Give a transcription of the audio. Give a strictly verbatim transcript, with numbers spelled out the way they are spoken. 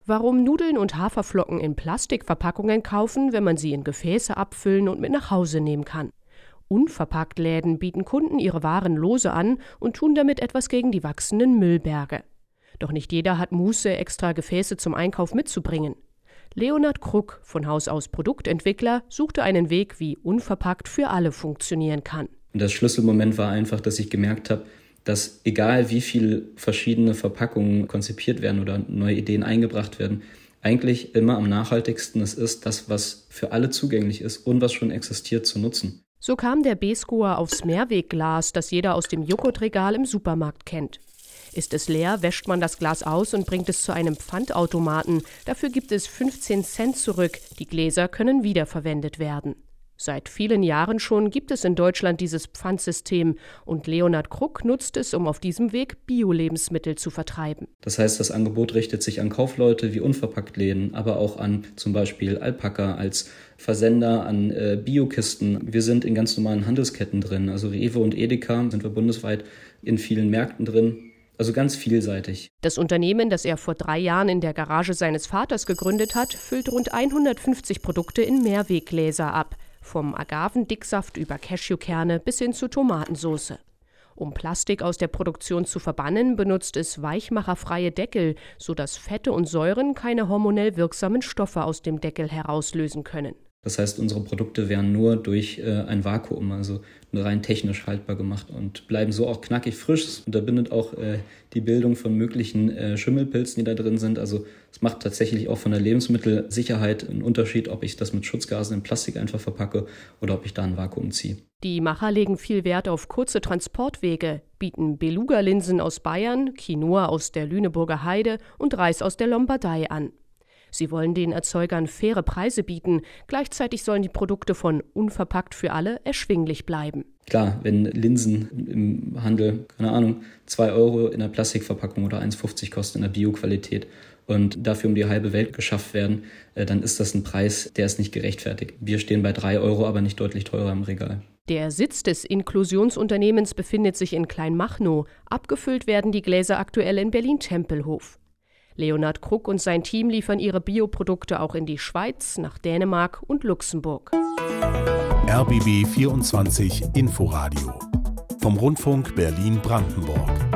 Warum Nudeln und Haferflocken in Plastikverpackungen kaufen, wenn man sie in Gefäße abfüllen und mit nach Hause nehmen kann. Unverpackt-Läden bieten Kunden ihre Waren lose an und tun damit etwas gegen die wachsenden Müllberge. Doch nicht jeder hat Muße, extra Gefäße zum Einkauf mitzubringen. Leonhard Kruk, von Haus aus Produktentwickler, suchte einen Weg, wie unverpackt für alle funktionieren kann. Und das Schlüsselmoment war einfach, dass ich gemerkt habe, dass egal wie viele verschiedene Verpackungen konzipiert werden oder neue Ideen eingebracht werden, eigentlich immer am nachhaltigsten es ist, das, was für alle zugänglich ist und was schon existiert, zu nutzen. So kam der B-Score aufs Mehrwegglas, das jeder aus dem Joghurtregal im Supermarkt kennt. Ist es leer, wäscht man das Glas aus und bringt es zu einem Pfandautomaten. Dafür gibt es fünfzehn Cent zurück. Die Gläser können wiederverwendet werden. Seit vielen Jahren schon gibt es in Deutschland dieses Pfandsystem und Leonhard Kruk nutzt es, um auf diesem Weg Bio-Lebensmittel zu vertreiben. Das heißt, das Angebot richtet sich an Kaufleute wie Unverpacktläden, aber auch an zum Beispiel Alpaca als Versender, an äh, Biokisten. Wir sind in ganz normalen Handelsketten drin, also Rewe und Edeka sind wir bundesweit in vielen Märkten drin. Also ganz vielseitig. Das Unternehmen, das er vor drei Jahren in der Garage seines Vaters gegründet hat, füllt rund hundertfünfzig Produkte in Mehrweggläser ab. Vom Agavendicksaft über Cashewkerne bis hin zu Tomatensauce. Um Plastik aus der Produktion zu verbannen, benutzt es weichmacherfreie Deckel, sodass Fette und Säuren keine hormonell wirksamen Stoffe aus dem Deckel herauslösen können. Das heißt, unsere Produkte werden nur durch äh, ein Vakuum, also rein technisch haltbar gemacht und bleiben so auch knackig frisch. Es unterbindet auch äh, die Bildung von möglichen äh, Schimmelpilzen, die da drin sind. Also es macht tatsächlich auch von der Lebensmittelsicherheit einen Unterschied, ob ich das mit Schutzgasen in Plastik einfach verpacke oder ob ich da ein Vakuum ziehe. Die Macher legen viel Wert auf kurze Transportwege, bieten Beluga-Linsen aus Bayern, Quinoa aus der Lüneburger Heide und Reis aus der Lombardei an. Sie wollen den Erzeugern faire Preise bieten. Gleichzeitig sollen die Produkte von unverpackt für alle erschwinglich bleiben. Klar, wenn Linsen im Handel, keine Ahnung, zwei Euro in der Plastikverpackung oder eins fünfzig kosten in der Bio-Qualität und dafür um die halbe Welt geschafft werden, dann ist das ein Preis, der ist nicht gerechtfertigt. Wir stehen bei drei Euro, aber nicht deutlich teurer im Regal. Der Sitz des Inklusionsunternehmens befindet sich in Kleinmachnow. Abgefüllt werden die Gläser aktuell in Berlin-Tempelhof. Leonhard Kruk und sein Team liefern ihre Bioprodukte auch in die Schweiz, nach Dänemark und Luxemburg. R B B vierundzwanzig Inforadio vom Rundfunk Berlin-Brandenburg.